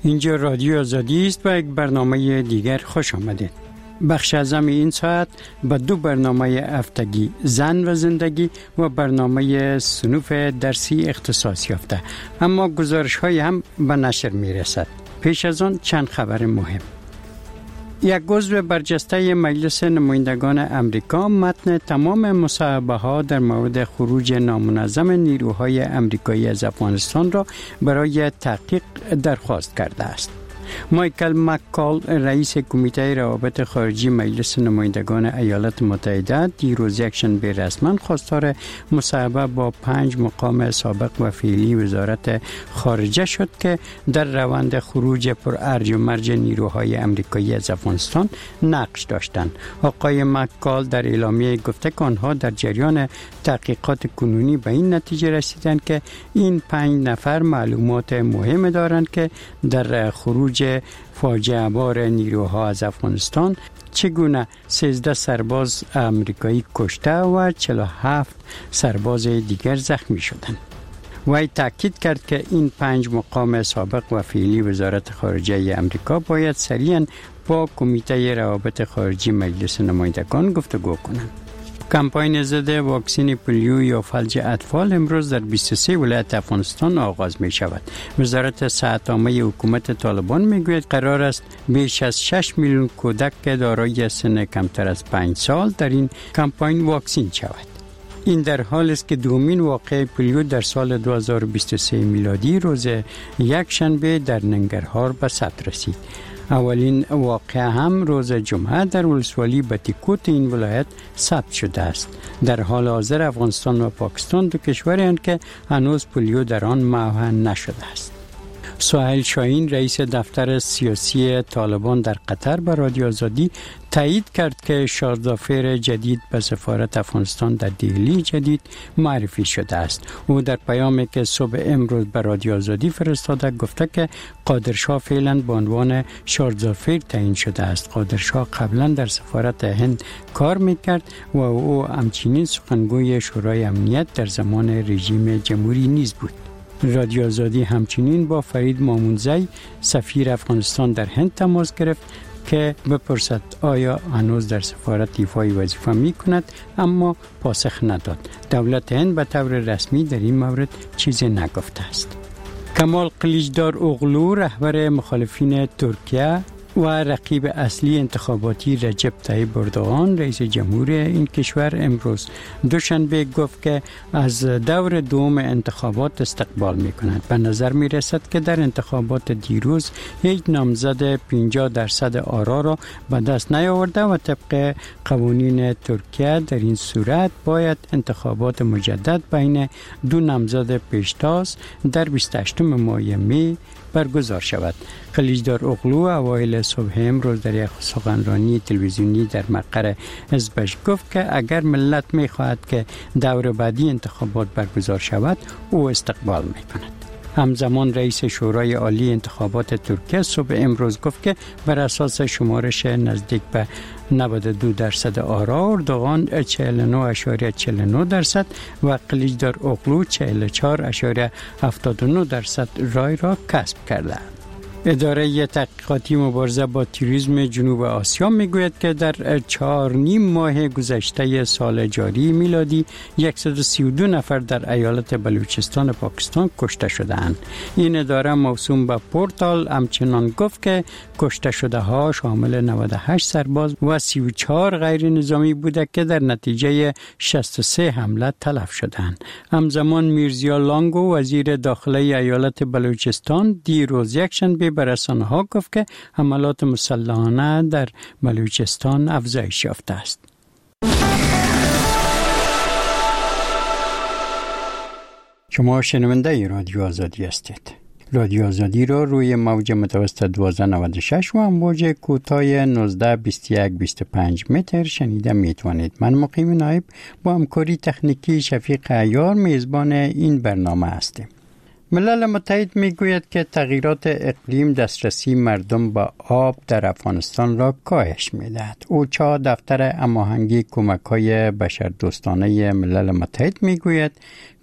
اینجا رادیو آزادی است و یک برنامه دیگر خوش آمدید. بخش اعظم این ساعت با دو برنامه هفتگی زن و زندگی و برنامه صنوف درسی اختصاص یافته، اما گزارش های هم به نشر می رسد. پیش از آن چند خبر مهم. یک عضو برجسته مجلس نمایندگان امریکا متن تمام مصاحبه ها در مورد خروج نامنظم نیروهای امریکایی از افغانستان را برای تحقیق درخواست کرده است. مایکل مککال، رئیس کمیته روابط خارجی مجلس نمایندگان ایالات متحده، دیروز یکشنبه رسما خواستار مصاحبه با 5 مقام سابق و فعلی وزارت خارجه شد که در روند خروج پر ارج و مرج نیروهای امریکایی از افغانستان نقش داشتند. آقای مککال در اعلامیه گفته که آنها در جریان تحقیقات کنونی به این نتیجه رسیدند که این 5 نفر معلومات مهم دارند که در خروج فاجعه بار نیروها از افغانستان چگونه 13 سرباز امریکایی کشته و 47 سرباز دیگر زخمی شدند. وی تاکید کرد که این 5 مقام سابق و فعلی وزارت خارجه امریکا باید سریعاً با کمیته روابط خارجی مجلس نمایندگان گفتگو کنند. کمپاین ضد واکسن پولیو یا فلج اطفال امروز در 23 ولایت افغانستان آغاز می شود. وزارت صحت عامه حکومت طالبان می گوید قرار است بیش از 6 میلیون کودک که دارای سن کمتر از 5 سال در این کمپاین واکسین شود. این در حال است که دومین واقعه پولیو در سال 2023 میلادی روز یکشنبه در ننگرهار به ثبت رسید. اولین واقعه هم روز جمعه در ولسوالی بتیکوت این ولایت ثبت شده است. در حال حاضر افغانستان و پاکستان دو کشورند که هنوز پولیو در آن معاون نشده است. سهیل شاهین، رئیس دفتر سیاسی طالبان در قطر، به رادیو آزادی تایید کرد که شاردافر جدید به سفارت افغانستان در دهلی جدید معرفی شده است. او در پیامی که صبح امروز به رادیو آزادی فرستاده گفته که قادرشاه فعلا به عنوان شاردافر تعیین شده است. قادرشاه قبلا در سفارت هند کار میکرد و او همچنین سخنگوی شورای امنیت در زمان رژیم جمهوری نیز بود. رادیو آزادی همچنین با فرید مامونزی، سفیر افغانستان در هند تماس گرفت که بپرسد آیا هنوز در سفارت ایفای وظیفه می کند، اما پاسخ نداد. دولت هند به طور رسمی در این مورد چیزی نگفته است. کمال قلیچدار اوغلو، رهبر مخالفین ترکیه و رقیب اصلی انتخاباتی رجب طیب اردوغان، رئیس جمهور این کشور، امروز دوشنبه گفت که از دور دوم انتخابات استقبال می کند. به نظر می رسد که در انتخابات دیروز هیچ نامزد 50% آرا را به دست نیاورده و طبق قوانین ترکیه در این صورت باید انتخابات مجدد بین دو نامزد پیشتاز در 28 ماه می برگزار شود. قلیچدار اوغلو اوایل صبح امروز در یک سخنرانی تلویزیونی در مقر حزبش گفت که اگر ملت می خواهد که دور بعدی انتخابات برگزار شود، او استقبال می کند. همزمان رئیس شورای عالی انتخابات ترکیه صبح امروز گفت که بر اساس شمارش نزدیک به 92% آرا، اردوغان 49.49% و قلیچدار اوغلو 44.79% رای را کسب کرده. اداره تحقیقاتی مبارزه با تروریسم جنوب آسیا میگوید که در 4.5 ماه گذشته سال جاری میلادی 132 نفر در ایالت بلوچستان پاکستان کشته شده‌اند. این اداره موسوم به پورتال همچنان گفت که کشته شده ها شامل 98 سرباز و 34 غیر نظامی بوده که در نتیجه 63 حمله تلف شدند. همزمان میرزیا لانگو، وزیر داخله ایالت بلوچستان، دیروز یکشنبه به رسانه‌ها گفت که حملات مسلحانه در بلوچستان افزایش یافته است. شما شنونده رادیو آزادی هستید. رادیو آزادی را روی موج متوسط 1296 و امواج کوتاه 1921-25 متر شنیده میتوانید. من مقیم نایب با همکاری تکنیکی شفیق عیار میزبان این برنامه هستیم. ملل متحد میگوید که تغییرات اقلیم دسترسی مردم به آب در افغانستان را کاهش میدهد. اوچا، دفتر هماهنگی کمک‌های بشردوستانه ملل متحد، میگوید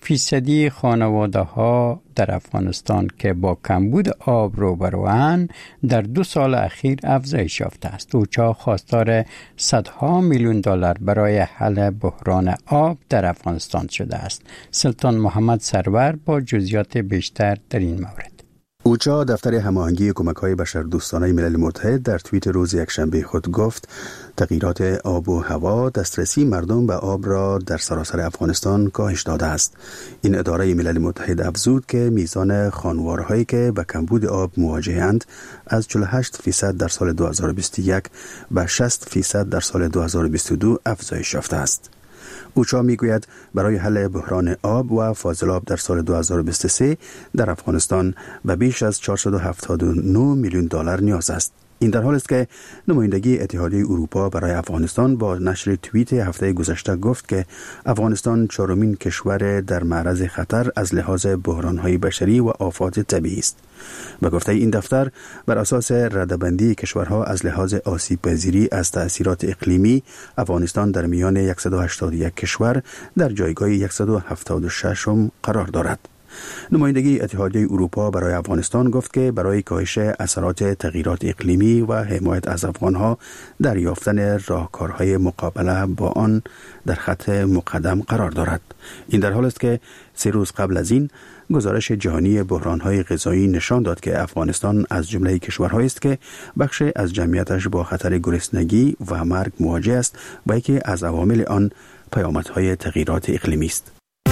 فیصدی خانواده ها در افغانستان که با کمبود آب روبروان در 2 سال اخیر افزایش یافته است. اوچا خواستار صدها میلیون دلار برای حل بحران آب در افغانستان شده است. سلطان محمد سرور با جزئیات بیشتر در این مورد. اوچا دفتر هماهنگی کمک‌های بشردوستانه ملل متحد در توییت روز یکشنبه خود گفت تغییرات آب و هوا دسترسی مردم به آب را در سراسر افغانستان کاهش داده است. این اداره ملل متحد افزود که میزان خانوارهایی که با کمبود آب مواجه‌اند از 48% در سال 2021 به 60% در سال 2022 افزایش یافته است. اوچا میگوید برای حل بحران آب و فاضلاب در سال 2023 در افغانستان به بیش از 479 میلیون دلار نیاز است. این در حالی است که نمایندگی اتحادیه اروپا برای افغانستان با نشر توییت هفته گذشته گفت که افغانستان 4مین کشور در معرض خطر از لحاظ بحران‌های بشری و آفات طبیعی است. به گفته این دفتر بر اساس رده‌بندی کشورها از لحاظ آسیب‌پذیری از تأثیرات اقلیمی، افغانستان در میان 181 کشور در جایگاه 176 قرار دارد. نمایندگی اتحادیه اروپا برای افغانستان گفت که برای کاهش اثرات تغییرات اقلیمی و حمایت از افغانها در یافتن راهکارهای مقابله با آن در خط مقدم قرار دارد. این در حالی است که 3 روز قبل از این گزارش جهانی بحران‌های غذایی نشان داد که افغانستان از جمله کشورهایی است که بخش از جمعیتش با خطر گرسنگی و مرگ مواجه است و یکی از عوامل آن پیامدهای تغییرات اقلیمی است.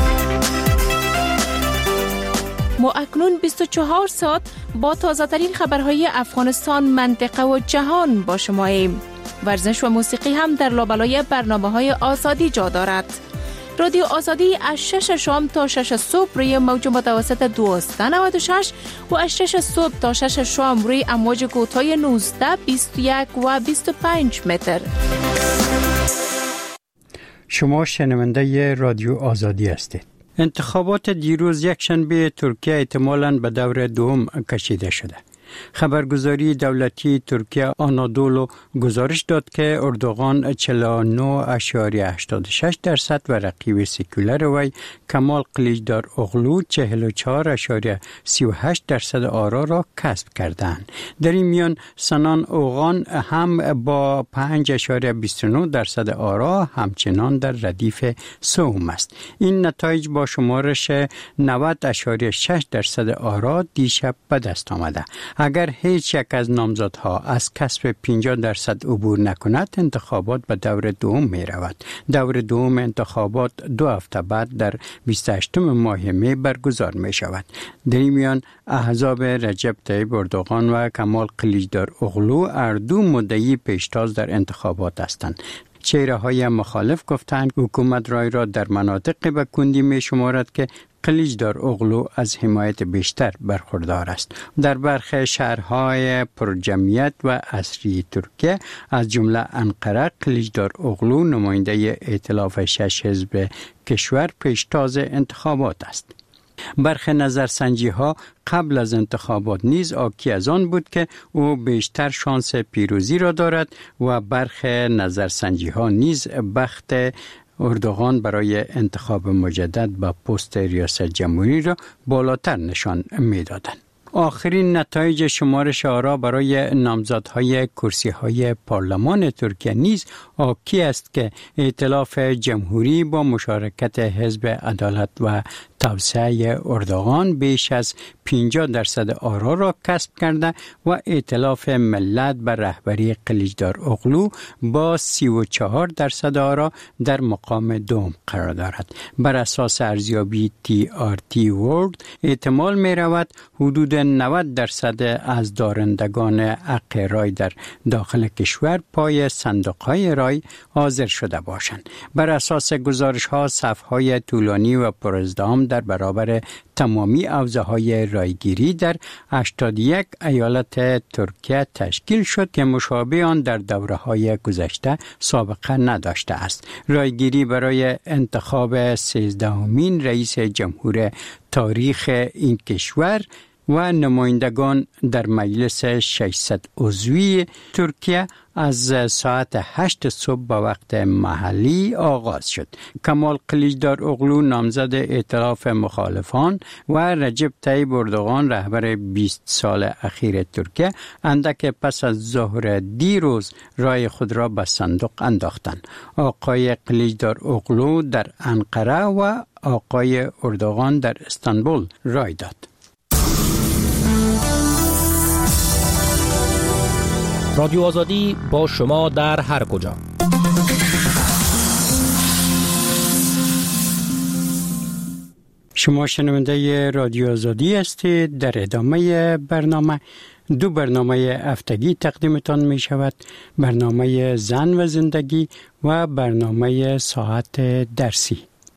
ما اکنون 24 ساعت با تازه‌ترین خبرهای افغانستان، منطقه و جهان با شماییم. ورزش و موسیقی هم در لابلای برنامه‌های آزادی جا دارد. رادیو آزادی از 6 شام تا 6 صبح روی موج متوسط 1296 و از 6 صبح تا 6 شام روی امواج کوتاه 19، 21 و 25 متر. شما شنونده رادیو آزادی هستید. انتخابات دیروز یکشنبه ترکیه احتمالاً به دور دوم کشیده شده. خبرگزاری دولتی ترکیه آنادولو گزارش داد که اردوغان 49.86% و رقیب سکولر وی کمال قلیچدار اوغلو 44.38% آرا را کسب کردند. در این میان سنان اوغان هم با 5.29% آرا همچنان در ردیف سوم است. این نتایج با شمارش 90.6% آرا دیشب به دست آمده. اگر هیچ یک از نامزدها از کسب 50% عبور نکند، انتخابات به دور دوم می رود. دور دوم انتخابات 2 هفته بعد در 28 ماه می برگزار می شود. در این میان احزاب رجب طیب اردوغان و کمال قلیچدار اوغلو هر دو مدعی پیشتاز در انتخابات هستند. چهره‌های مخالف گفتند حکومت رای را در مناطق به کندی می شمارد که قلیچدار اوغلو از حمایت بیشتر برخوردار است. در برخی شهرهای پرجمعیت و عصری ترکیه از جمله انقره، قلیچدار اوغلو نماینده ائتلاف 6 حزب کشور پیشتاز انتخابات است. برخی نظرسنجی ها قبل از انتخابات نیز حاکی از آن بود که او بیشتر شانس پیروزی را دارد و برخی نظرسنجی ها نیز بخت اردوغان برای انتخاب مجدد به پست ریاست جمهوری را بالاتر نشان می‌دادند. آخرین نتایج شمارش آرا برای نامزدهای کرسی‌های پارلمان ترکیه نیز حاکی است که ائتلاف جمهوری با مشارکت حزب عدالت و توسعه اردوغان بیش از 50% آرا را کسب کرده و ائتلاف ملت بر رهبری قلیچدار اوغلو با 34% آرا در مقام دوم قرار دارد. بر اساس ارزیابی TRT World احتمال می رود حدود 90% از دارندگان حق رای در داخل کشور پای صندوق‌های رای حاضر شده باشند. بر اساس گزارش‌ها صف‌های طولانی و پرازدحام در برابر تمامی حوزه‌های رایگیری در 81 ایالت ترکیه تشکیل شد که مشابه آن در دوره‌های گذشته سابقه نداشته است. رایگیری برای انتخاب 13مین رئیس جمهور تاریخ این کشور و نمایندگان در مجلس 600 عضوی ترکیه از ساعت 8 صبح به وقت محلی آغاز شد. کمال کلیچداروغلو نامزد ائتلاف مخالفان و رجب طیب اردوغان رهبر 20 سال اخیر ترکیه اندک پس از ظهر دیروز رای خود را به صندوق انداختند. آقای کلیچداروغلو در انقره و آقای اردوغان در استانبول رای داد. رادیو آزادی با شما در هر کجا. شما شنونده رادیو آزادی هستید. در ادامه برنامه 2 برنامه هفتگی تقدیمتان می شود. برنامه زن و زندگی و برنامه ساعت درسی.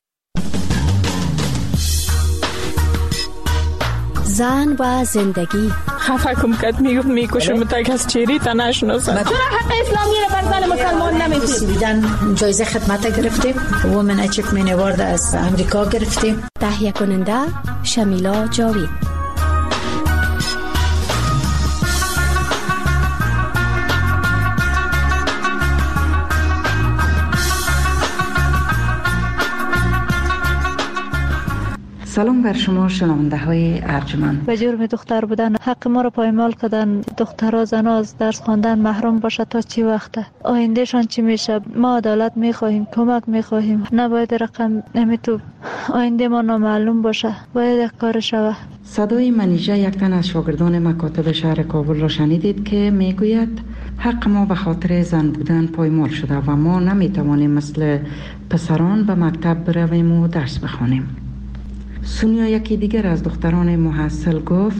زن و زندگی. خفه کم کد میکشم تک از چیری تا نشناسد. چرا حق اسلامی را بر زن مسلمان نمیدید؟ بیدن جایزه خدمت گرفتیم. وومن اچیومنت اوارد از امریکا گرفتیم. تهیه کننده شمیلا جاوید. سلام بر شما شنونده های ارجمند. به جرم دختر بودن حق ما را پایمال کردن. دخترها زنها از درس خواندن محروم باشه تا چی وقته؟ آیندهشان چی میشه؟ ما عدالت میخواهیم، کمک میخواهیم. نباید رقم نمیتوب آینده ما نامعلوم باشه. باید کار شوه. صدای منیژه یک تن از شاگردان مکاتب شهر کابل را شنیدید که میگوید حق ما به خاطر زن بودن پایمال شده و ما نمیتوانیم مثل پسران به مکتب برویم و درس بخوانیم. سونیا یکی دیگر از دختران محصل گفت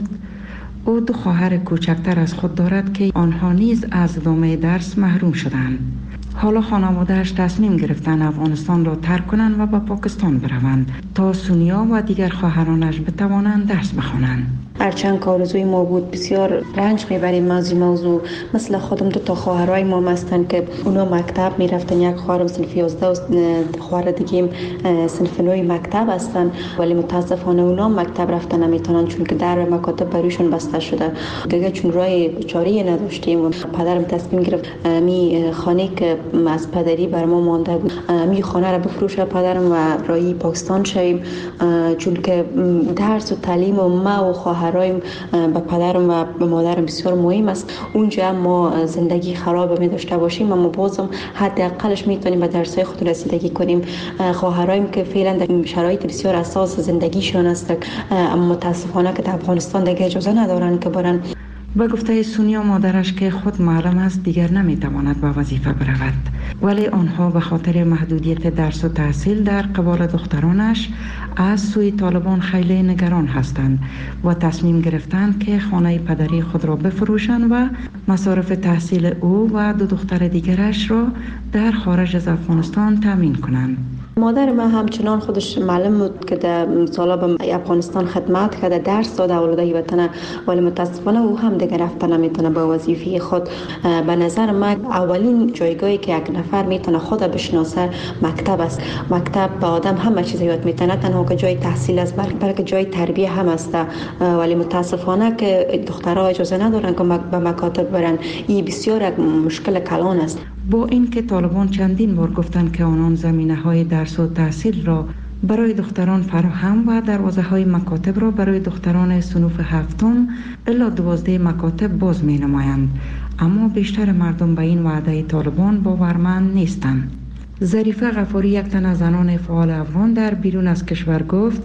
او 2 خواهر کوچکتر از خود دارد که آنها نیز از ادامه درس محروم شدند. حالا خانواده‌اش تصمیم گرفتن افغانستان را ترک کنند و به پاکستان بروند تا سونیا و دیگر خواهرانش بتوانند درس بخوانند. هرچند که آرزوی ما بود، بسیار رنج میبریم از این موضوع. مثل خودم 2 تا خواهرای ما هستن که اونا مکتب میرفتن. یک خواهرم صنف 11 و خواهر دیگه صنف 9 مکتب هستن، ولی متاسفانه اونا مکتب رفتن نمیتونن چون که در مکاتب برایشون بسته شده. دیگه چون راه چاره‌ای نداشتیم و پدرم تصمیم گرفت می خانه که از پدری بر ما مانده بود می خانه را بفروشه پدرم و راهی پاکستان شویم، چون که درس و تعلیم و ما و خواهرایم به پدرم و به مادرم بسیار مهم است. اونجا ما زندگی خراب می داشته باشیم اما بازم حداقلش میتونیم به درس‌های خود رسیدگی کنیم. خواهرایم که فعلا در شرایط بسیار اساس زندگیشون است اما متاسفانه که در افغانستان دیگه اجازه ندارن که برن. به گفته سونیا مادرش که خود معلم است دیگر نمیتواند به وظیفه برود، ولی آنها به خاطر محدودیت درس و تحصیل در قبال دخترانش از سوی طالبان خیلی نگران هستند و تصمیم گرفتند که خانه پدری خود را بفروشند و مصارف تحصیل او و 2 دختر دیگرش را در خارج از افغانستان تامین کنند. مادر من همچنان خودش معلم بود که در سالا به افغانستان خدمت کرده، درس داده اولادای وطن، ولی متاسفانه او هم دیگر رفتن نمیتونه با وظیفه خود. به نظر من اولین جایگاهی که یک نفر میتونه خود بشناسه مکتب است. مکتب به آدم همه چیز یاد میتونه، تنها که جای تحصیل است بلکه جای تربیه هم است. ولی متاسفانه که دخترها اجازه ندارن که به مکاتب برن. این بسیار یک مشکل کلان است. با اینکه طالبان چندین بار گفتند که آنان زمینه‌های درس و تحصیل را برای دختران فراهم و دروازه‌های مکاتب را برای دختران صنف 7 الی 12 مکاتب باز می‌نمایند، اما بیشتر مردم به این وعده طالبان باورمند نیستند. ظریفه غفاری یک تن از زنان فعال افغان در بیرون از کشور گفت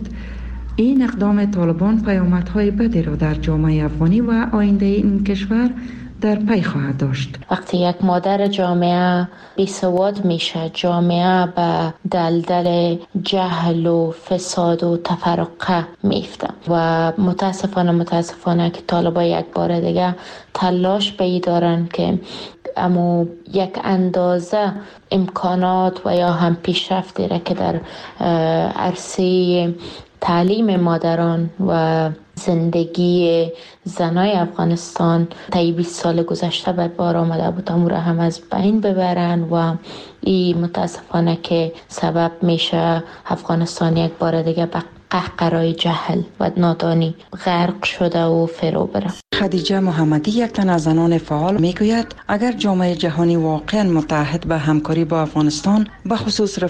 این اقدام طالبان پیامدهای بدی را در جامعه افغانی و آینده این کشور در پی خواهد داشت. وقتی یک مادر جامعه بیسواد میشه، جامعه به دلدل جهل و فساد و تفرقه میفته و متاسفانه که طالبان یک بار دیگه تلاش به ای دارن که اما یک اندازه امکانات و یا هم پیشرفتی را که در عرصه تعلیم مادران و زندگی زنای افغانستان طی 20 سال گذشته بر بار آمده بود امور هم از بین ببرن و این متاسفانه که سبب میشه افغانستان یک بار دیگه به قهقرای جهل و نادانی غرق شده و فرو بره. خدیجه محمدی یک تن از زنان فعال میگوید اگر جامعه جهانی واقعا متحد به همکاری با افغانستان به خصوص